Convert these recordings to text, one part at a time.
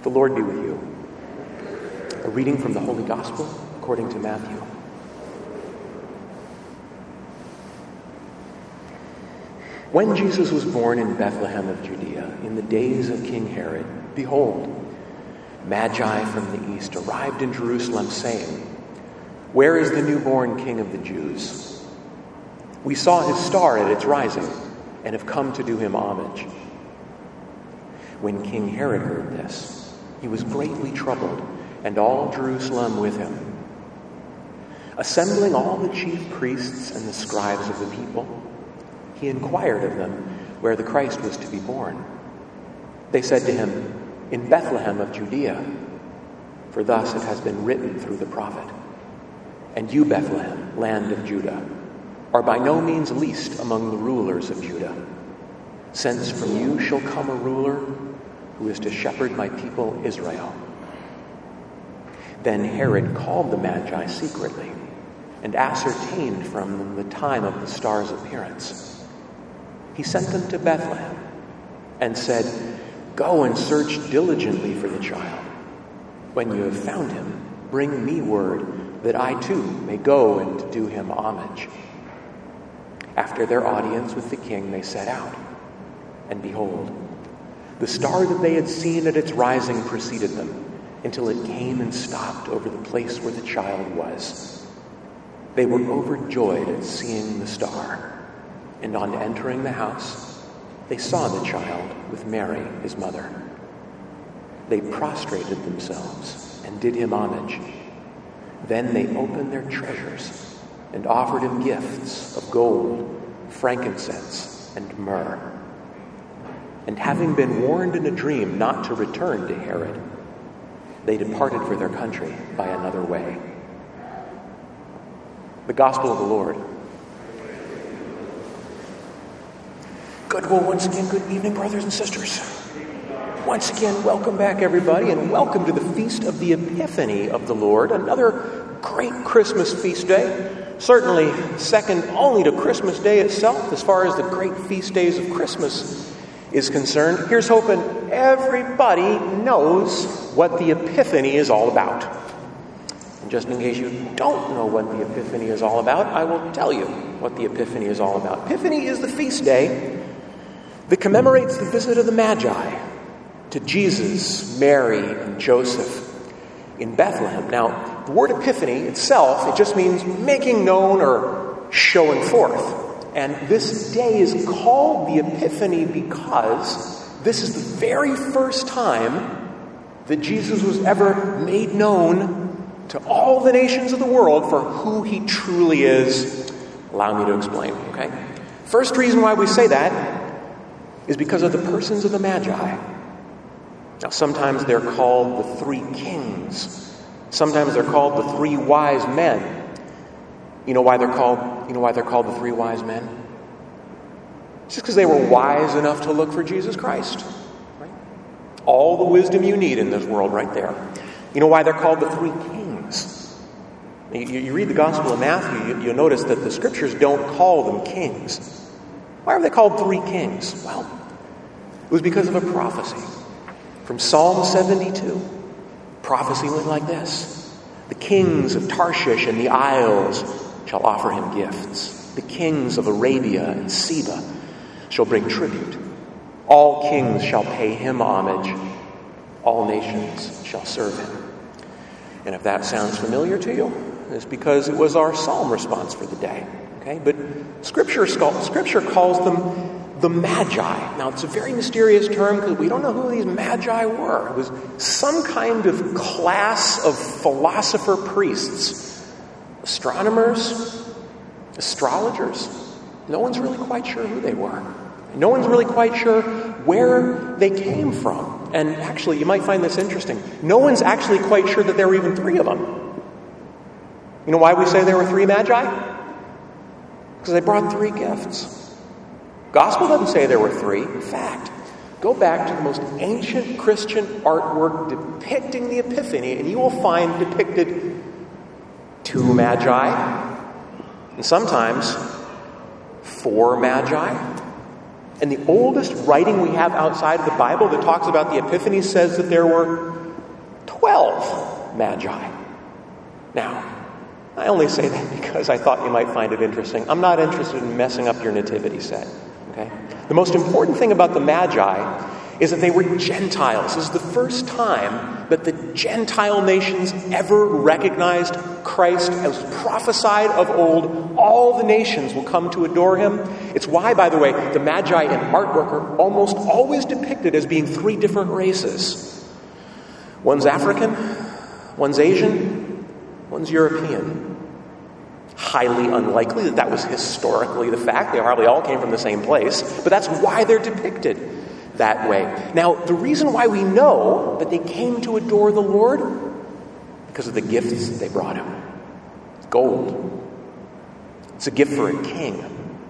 The Lord be with you. A reading from the Holy Gospel according to Matthew. When Jesus was born in Bethlehem of Judea, in the days of King Herod, behold, Magi from the east arrived in Jerusalem, saying, "Where is the newborn King of the Jews? We saw his star at its rising, and have come to do him homage." When King Herod heard this, he was greatly troubled, and all Jerusalem with him. Assembling all the chief priests and the scribes of the people, he inquired of them where the Christ was to be born. They said to him, "In Bethlehem of Judea, for thus it has been written through the prophet. And you, Bethlehem, land of Judah, are by no means least among the rulers of Judah. Since from you shall come a ruler who is to shepherd my people Israel." Then Herod called the Magi secretly and ascertained from them the time of the star's appearance. He sent them to Bethlehem and said, "Go and search diligently for the child. When you have found him, bring me word that I too may go and do him homage." After their audience with the king, they set out. And behold, the star that they had seen at its rising preceded them, until it came and stopped over the place where the child was. They were overjoyed at seeing the star, and on entering the house, they saw the child with Mary, his mother. They prostrated themselves and did him homage. Then they opened their treasures and offered him gifts of gold, frankincense, and myrrh. And having been warned in a dream not to return to Herod, they departed for their country by another way. The Gospel of the Lord. Good. Well, once again, good evening, brothers and sisters. Once again, welcome back, everybody, and welcome to the Feast of the Epiphany of the Lord, another great Christmas feast day. Certainly second only to Christmas Day itself as far as the great feast days of Christmas is concerned. Here's hoping everybody knows what the Epiphany is all about. And just in case you don't know what the Epiphany is all about, I will tell you what the Epiphany is all about. Epiphany is the feast day that commemorates the visit of the Magi to Jesus, Mary, and Joseph in Bethlehem. Now, the word Epiphany itself, it just means making known or showing forth. And this day is called the Epiphany because this is the very first time that Jesus was ever made known to all the nations of the world for who he truly is. Allow me to explain, okay? First reason why we say that is because of the persons of the Magi. Now, sometimes they're called the three kings. Sometimes they're called the three wise men. You know why they're called the three wise men? It's just because they were wise enough to look for Jesus Christ. Right? All the wisdom you need in this world right there. You know why they're called the three kings? You read the Gospel of Matthew, you'll notice that the scriptures don't call them kings. Why are they called three kings? Well, it was because of a prophecy. From Psalm 72, prophecy went like this: "The kings of Tarshish and the isles shall offer him gifts. The kings of Arabia and Seba shall bring tribute. All kings shall pay him homage. All nations shall serve him." And if that sounds familiar to you, it's because it was our psalm response for the day. Okay, but Scripture calls them the Magi. Now, it's a very mysterious term because we don't know who these Magi were. It was some kind of class of philosopher priests, astronomers, astrologers. No one's really quite sure who they were. No one's really quite sure where they came from. And actually, you might find this interesting. No one's actually quite sure that there were even three of them. You know why we say there were three Magi? Because they brought three gifts. Gospel doesn't say there were three. In fact, go back to the most ancient Christian artwork depicting the Epiphany, and you will find depicted two Magi, and sometimes four Magi, And the oldest writing we have outside of the Bible that talks about the Epiphany says that there were 12 magi. Now, I only say that because I thought you might find it interesting. I'm not interested in messing up your nativity set. Okay? The most important thing about the Magi is that they were Gentiles. This is the first time that the Gentile nations ever recognized Christ as prophesied of old. All the nations will come to adore him. It's why, by the way, the Magi in artwork are almost always depicted as being three different races. One's African, one's Asian, one's European. Highly unlikely that was historically the fact. They hardly all came from the same place, but that's why they're depicted that way. Now, the reason why we know that they came to adore the Lord, because of the gifts that they brought him. Gold. It's a gift for a king.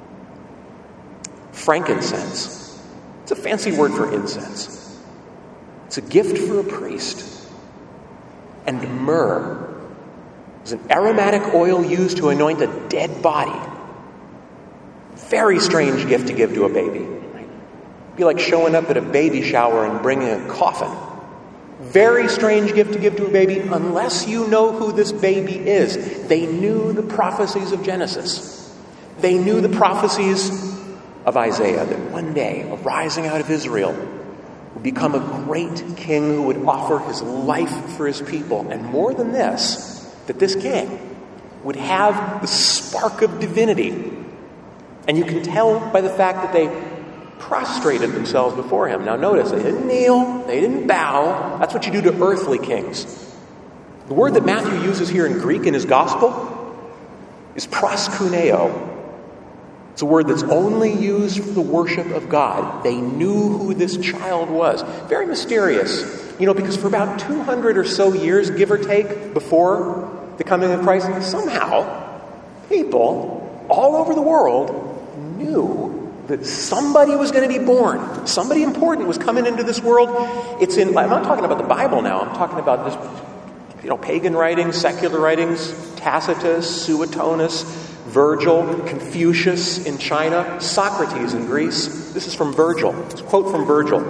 Frankincense. It's a fancy word for incense. It's a gift for a priest. And myrrh is an aromatic oil used to anoint a dead body. Very strange gift to give to a baby. It'd be like showing up at a baby shower and bringing a coffin. Very strange gift to give to a baby unless you know who this baby is. They knew the prophecies of Genesis. They knew the prophecies of Isaiah that one day, arising out of Israel, would become a great king who would offer his life for his people. And more than this, that this king would have the spark of divinity. And you can tell by the fact that they prostrated themselves before him. Now notice, they didn't kneel, they didn't bow. That's what you do to earthly kings. The word that Matthew uses here in Greek in his gospel is proskuneo. It's a word that's only used for the worship of God. They knew who this child was. Very mysterious. Because for about 200 or so years, give or take, before the coming of Christ, somehow people all over the world knew that somebody was going to be born. Somebody important was coming into this world. I'm not talking about the Bible now. I'm talking about this, pagan writings, secular writings, Tacitus, Suetonius, Virgil, Confucius in China, Socrates in Greece. This is from Virgil. It's a quote from Virgil.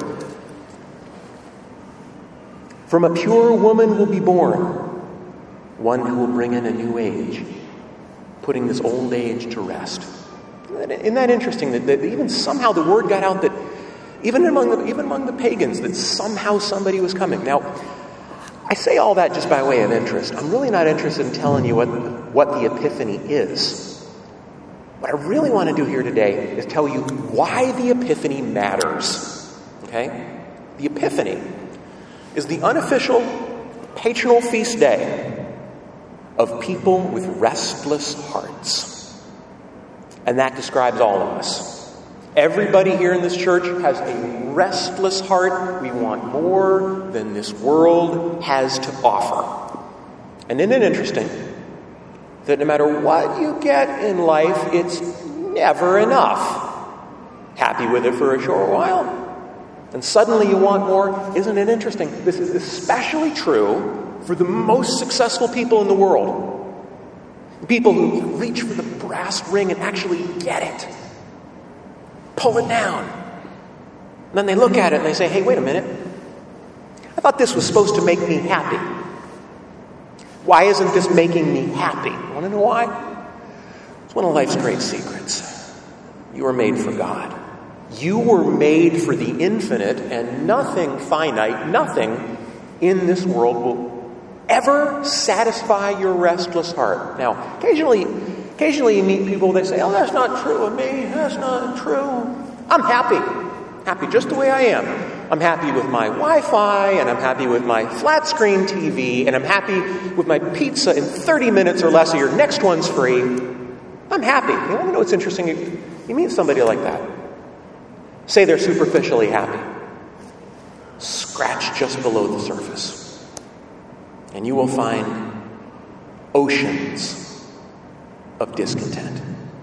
"From a pure woman will be born one who will bring in a new age, putting this old age to rest." Isn't that interesting that even somehow the word got out that even among the pagans that somehow somebody was coming. Now, I say all that just by way of interest. I'm really not interested in telling you what the Epiphany is. What I really want to do here today is tell you why the Epiphany matters. Okay? The Epiphany is the unofficial patronal feast day of people with restless hearts. And that describes all of us. Everybody here in this church has a restless heart. We want more than this world has to offer. And isn't it interesting that no matter what you get in life, it's never enough? Happy with it for a short while, and suddenly you want more. Isn't it interesting? This is especially true for the most successful people in the world. People who reach for the brass ring and actually get it. Pull it down. And then they look at it and they say, "Hey, wait a minute. I thought this was supposed to make me happy. Why isn't this making me happy?" Want to know why? It's one of life's great secrets. You were made for God. You were made for the infinite, and nothing finite, nothing in this world will ever satisfy your restless heart. Now, occasionally you meet people, they say, "Oh, that's not true of me. That's not true. I'm happy. Happy just the way I am. I'm happy with my Wi-Fi, and I'm happy with my flat screen TV, and I'm happy with my pizza in 30 minutes or less, or your next one's free. I'm happy." You want to know what's interesting? You meet somebody like that. Say they're superficially happy. Scratch just below the surface. And you will find oceans of discontent.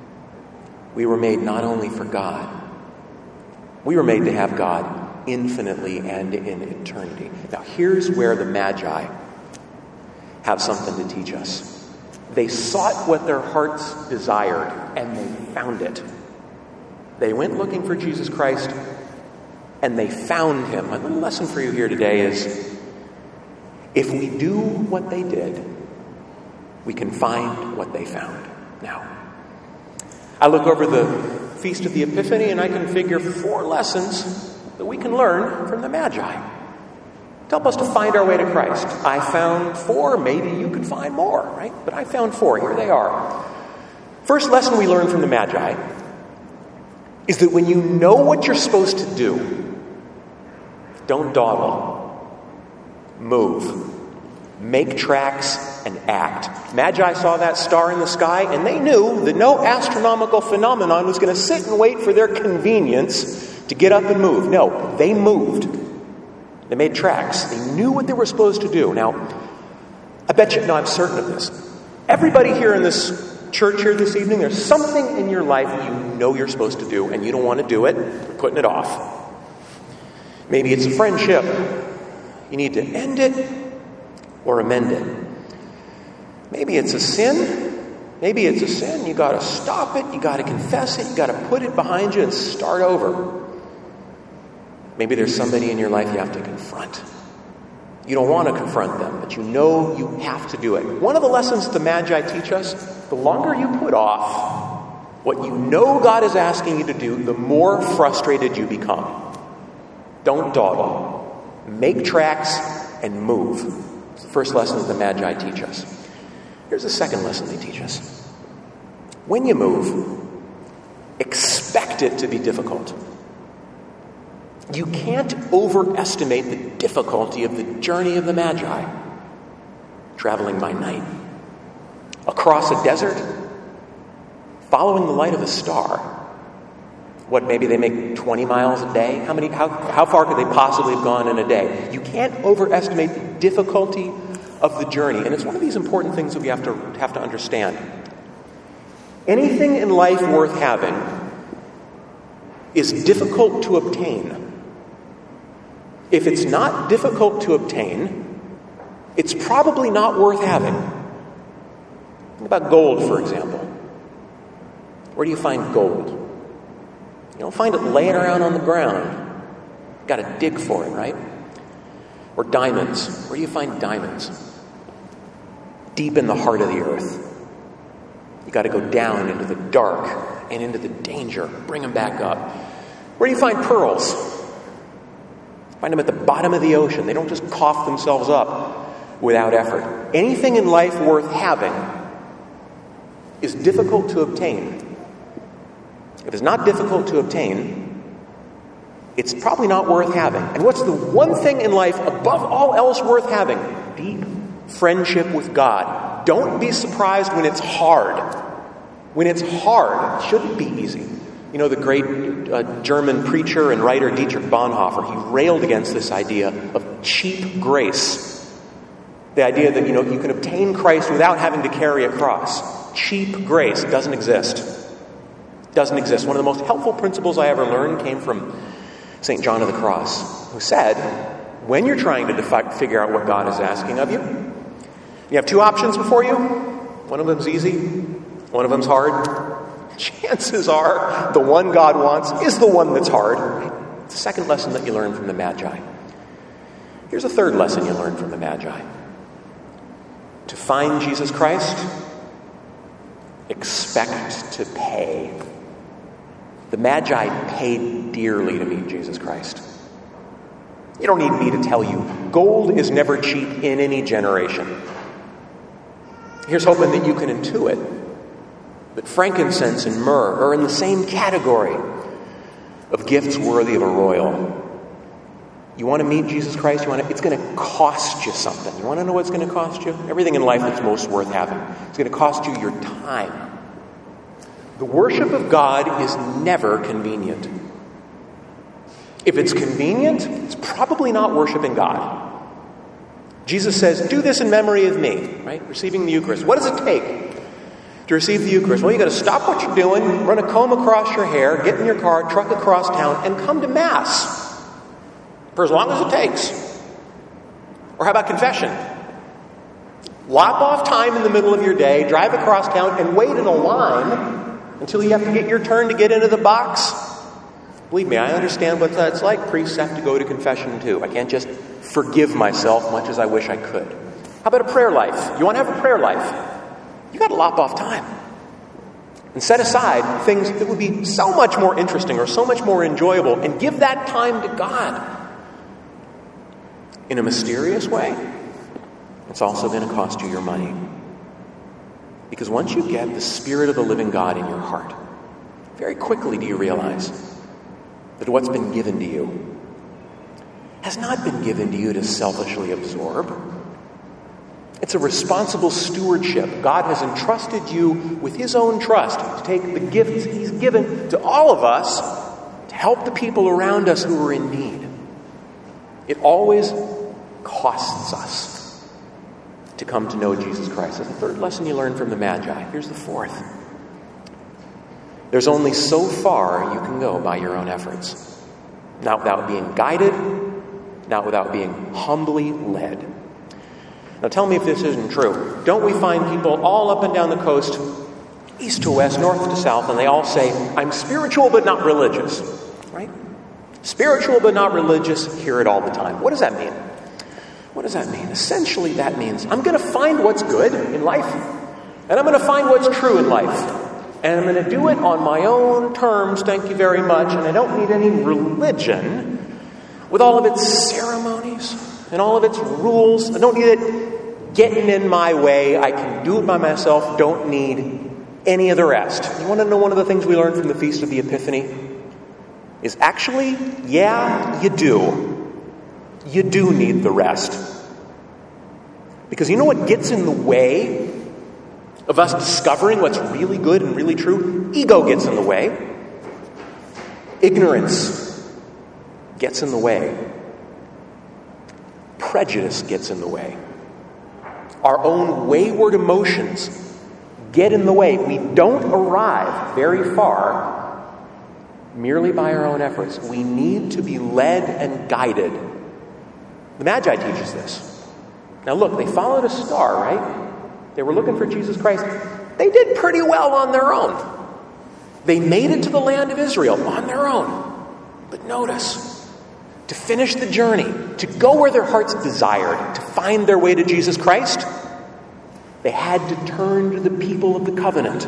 We were made not only for God, we were made to have God infinitely and in eternity. Now, here's where the Magi have something to teach us. They sought what their hearts desired, and they found it. They went looking for Jesus Christ, and they found him. My little lesson for you here today is, if we do what they did, we can find what they found. Now, I look over the Feast of the Epiphany, and I can figure 4 lessons that we can learn from the Magi to help us to find our way to Christ. I found 4. Maybe you could find more, right? But I found 4. Here they are. First lesson we learn from the Magi is that when you know what you're supposed to do, don't dawdle. Move. Make tracks and act. Magi saw that star in the sky, and they knew that no astronomical phenomenon was going to sit and wait for their convenience to get up and move. No, they moved. They made tracks. They knew what they were supposed to do. Now, I bet you, no, I'm certain of this. Everybody here in this church here this evening, there's something in your life you know you're supposed to do, and you don't want to do it. You're putting it off. Maybe it's a friendship. You need to end it or amend it. Maybe it's a sin. Maybe it's a sin. You got to stop it. You got to confess it. You got to put it behind you and start over. Maybe there's somebody in your life you have to confront. You don't want to confront them, but you know you have to do it. One of the lessons the Magi teach us, the longer you put off what you know God is asking you to do, the more frustrated you become. Don't dawdle. Make tracks and move. It's the first lesson that the Magi teach us. Here's the second lesson they teach us. When you move, expect it to be difficult. You can't overestimate the difficulty of the journey of the Magi. Traveling by night, across a desert, following the light of a star. What, maybe they make 20 miles a day? How far could they possibly have gone in a day? You can't overestimate the difficulty of the journey. And it's one of these important things that we have to understand. Anything in life worth having is difficult to obtain. If it's not difficult to obtain, it's probably not worth having. Think about gold, for example. Where do you find gold? You don't find it laying around on the ground. You've got to dig for it, right? Or diamonds. Where do you find diamonds? Deep in the heart of the earth. You've got to go down into the dark and into the danger. Bring them back up. Where do you find pearls? Find them at the bottom of the ocean. They don't just cough themselves up without effort. Anything in life worth having is difficult to obtain. If it's not difficult to obtain, it's probably not worth having. And what's the one thing in life above all else worth having? Deep friendship with God. Don't be surprised when it's hard. When it's hard, it shouldn't be easy. You know, the great German preacher and writer Dietrich Bonhoeffer, he railed against this idea of cheap grace. The idea that, you can obtain Christ without having to carry a cross. Cheap grace doesn't exist. Doesn't exist. One of the most helpful principles I ever learned came from St. John of the Cross, who said, when you're trying to figure out what God is asking of you, you have 2 options before you. One of them's easy. One of them's hard. Chances are the one God wants is the one that's hard. It's the second lesson that you learn from the Magi. Here's a third lesson you learn from the Magi. To find Jesus Christ, expect to pay. The Magi paid dearly to meet Jesus Christ. You don't need me to tell you, gold is never cheap in any generation. Here's hoping that you can intuit that frankincense and myrrh are in the same category of gifts worthy of a royal. You want to meet Jesus Christ? It's going to cost you something. You want to know what's going to cost you? Everything in life that's most worth having. It's going to cost you your time. The worship of God is never convenient. If it's convenient, it's probably not worshiping God. Jesus says, do this in memory of me, right? Receiving the Eucharist. What does it take to receive the Eucharist? Well, you got to stop what you're doing, run a comb across your hair, get in your car, truck across town, and come to Mass for as long as it takes. Or how about confession? Lop off time in the middle of your day, drive across town, and wait in a line until you have to get your turn to get into the box Believe me, I understand what that's like. Priests have to go to confession too. I can't just forgive myself much as I wish I could. How about a prayer life? You want to have a prayer life? You got to lop off time and set aside things that would be so much more interesting or so much more enjoyable and give that time to God. In a mysterious way, it's also going to cost you your money. Because once you get the Spirit of the living God in your heart, very quickly do you realize that what's been given to you has not been given to you to selfishly absorb. It's a responsible stewardship. God has entrusted you with His own trust to take the gifts He's given to all of us to help the people around us who are in need. It always costs us to come to know Jesus Christ. That's the third lesson you learn from the Magi. Here's the fourth. There's only so far you can go by your own efforts. Not without being guided, not without being humbly led. Now tell me if this isn't true. Don't we find people all up and down the coast, east to west, north to south, and they all say, I'm spiritual but not religious. Right? Spiritual but not religious, hear it all the time. What does that mean? What does that mean? Essentially that means I'm going to find what's good in life, and I'm going to find what's true in life. And I'm going to do it on my own terms, thank you very much, and I don't need any religion with all of its ceremonies and all of its rules. I don't need it getting in my way. I can do it by myself, don't need any of the rest. You want to know one of the things we learned from the Feast of the Epiphany? Is actually, yeah, you do. You do need the rest. Because you know what gets in the way of us discovering what's really good and really true? Ego gets in the way. Ignorance gets in the way. Prejudice gets in the way. Our own wayward emotions get in the way. We don't arrive very far merely by our own efforts. We need to be led and guided. The Magi teaches this. Now look, they followed a star, right? They were looking for Jesus Christ. They did pretty well on their own. They made it to the land of Israel on their own. But notice, to finish the journey, to go where their hearts desired, to find their way to Jesus Christ, they had to turn to the people of the covenant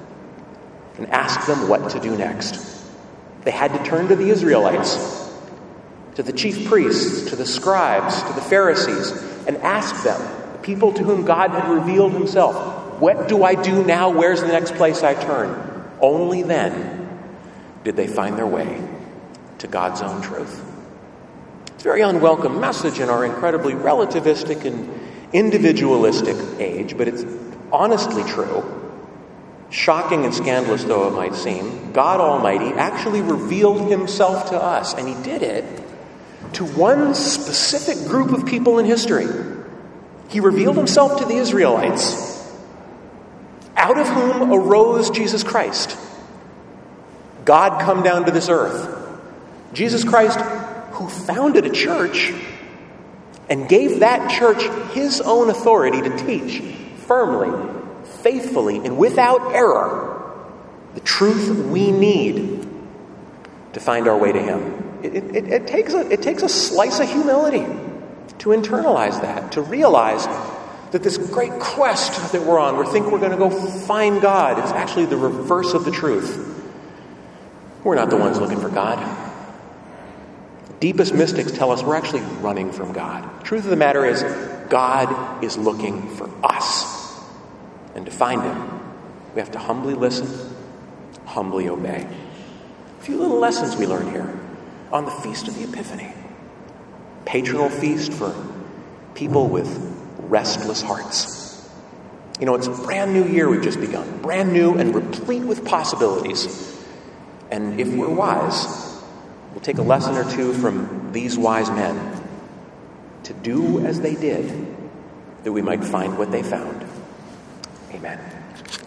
and ask them what to do next. They had to turn to the Israelites, to the chief priests, to the scribes, to the Pharisees, and ask them, people to whom God had revealed Himself, what do I do now? Where's the next place I turn? Only then did they find their way to God's own truth. It's a very unwelcome message in our incredibly relativistic and individualistic age, but it's honestly true. Shocking and scandalous though it might seem, God Almighty actually revealed Himself to us, and He did it to one specific group of people in history. He revealed Himself to the Israelites, out of whom arose Jesus Christ. God come down to this earth. Jesus Christ, who founded a church and gave that church His own authority to teach firmly, faithfully, and without error the truth we need to find our way to Him. It takes a slice of humility to internalize that, to realize that this great quest that we're on, we think we're going to go find God, it's actually the reverse of the truth. We're not the ones looking for God. The deepest mystics tell us we're actually running from God. The truth of the matter is, God is looking for us. And to find Him, we have to humbly listen, humbly obey. A few little lessons we learn here on the Feast of the Epiphany. Patronal feast for people with restless hearts. You know, it's a brand new year we've just begun. Brand new and replete with possibilities. And if we're wise, we'll take a lesson or two from these wise men to do as they did, that we might find what they found. Amen.